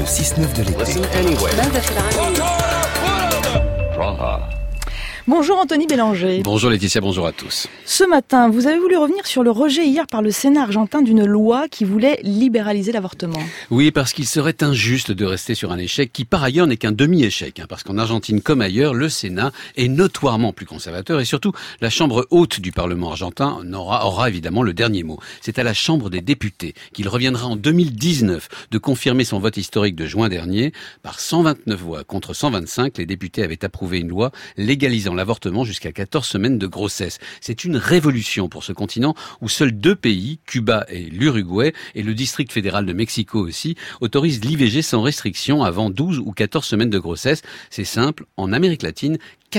Le 6-9 de l'été. Bonjour Anthony Bélanger. Bonjour Laetitia, bonjour à tous. Ce matin, vous avez voulu revenir sur le rejet hier par le Sénat argentin d'une loi qui voulait libéraliser l'avortement. Oui, parce qu'il serait injuste de rester sur un échec qui par ailleurs n'est qu'un demi-échec. Parce qu'en Argentine comme ailleurs, le Sénat est notoirement plus conservateur et surtout la Chambre haute du Parlement argentin aura évidemment le dernier mot. C'est à la Chambre des députés qu'il reviendra en 2019 de confirmer son vote historique de juin dernier. Par 129 voix contre 125, les députés avaient approuvé une loi légalisant l'avortement jusqu'à 14 semaines de grossesse. C'est une révolution pour ce continent où seuls deux pays, Cuba et l'Uruguay, et le district fédéral de Mexico aussi, autorisent l'IVG sans restriction avant 12 ou 14 semaines de grossesse. C'est simple, en Amérique latine,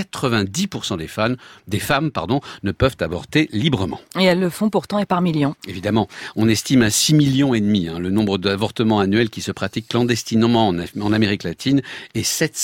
90% des femmes ne peuvent avorter librement. Et elles le font pourtant et par millions. Évidemment, on estime à 6,5 millions le nombre d'avortements annuels qui se pratiquent clandestinement en Amérique latine et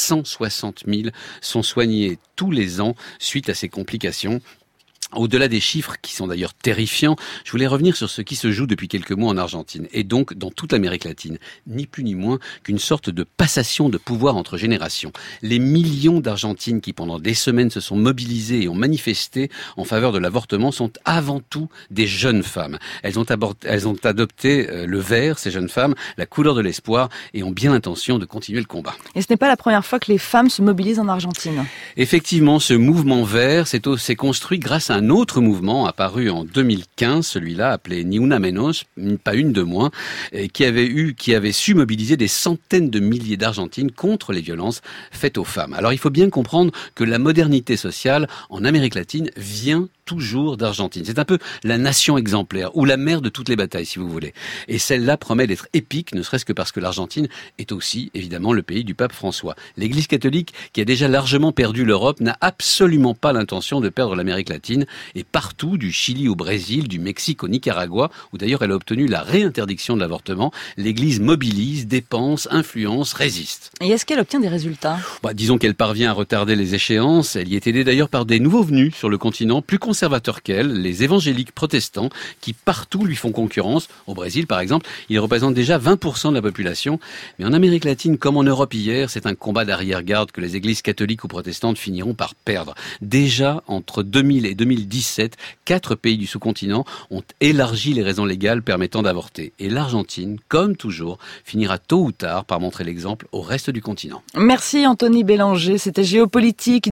760 000 sont soignés tous les ans suite à ces complications. Au-delà des chiffres, qui sont d'ailleurs terrifiants, je voulais revenir sur ce qui se joue depuis quelques mois en Argentine, et donc dans toute l'Amérique latine, ni plus ni moins qu'une sorte de passation de pouvoir entre générations. Les millions d'Argentines qui pendant des semaines se sont mobilisées et ont manifesté en faveur de l'avortement sont avant tout des jeunes femmes. Elles ont adopté le vert, ces jeunes femmes, la couleur de l'espoir, et ont bien l'intention de continuer le combat. Et ce n'est pas la première fois que les femmes se mobilisent en Argentine. Effectivement, ce mouvement vert s'est construit grâce à un autre mouvement apparu en 2015, celui-là appelé Ni Una Menos, pas une de moins, qui avait su mobiliser des centaines de milliers d'Argentines contre les violences faites aux femmes. Alors il faut bien comprendre que la modernité sociale en Amérique latine vient toujours d'Argentine. C'est un peu la nation exemplaire, ou la mère de toutes les batailles, si vous voulez. Et celle-là promet d'être épique, ne serait-ce que parce que l'Argentine est aussi, évidemment, le pays du pape François. L'Église catholique, qui a déjà largement perdu l'Europe, n'a absolument pas l'intention de perdre l'Amérique latine. Et partout, du Chili au Brésil, du Mexique au Nicaragua, où d'ailleurs elle a obtenu la réinterdiction de l'avortement, l'Église mobilise, dépense, influence, résiste. Et est-ce qu'elle obtient des résultats ? Disons qu'elle parvient à retarder les échéances. Elle y est aidée d'ailleurs par des nouveaux venus sur le continent, plus conservateurs qu'elle, les évangéliques protestants, qui partout lui font concurrence. Au Brésil, par exemple, ils représentent déjà 20% de la population. Mais en Amérique latine, comme en Europe hier, c'est un combat d'arrière-garde que les églises catholiques ou protestantes finiront par perdre. Déjà, entre 2000 et 2017, 4 pays du sous-continent ont élargi les raisons légales permettant d'avorter. Et l'Argentine, comme toujours, finira tôt ou tard par montrer l'exemple au reste du continent. Merci Anthony Bélanger, c'était Géopolitique.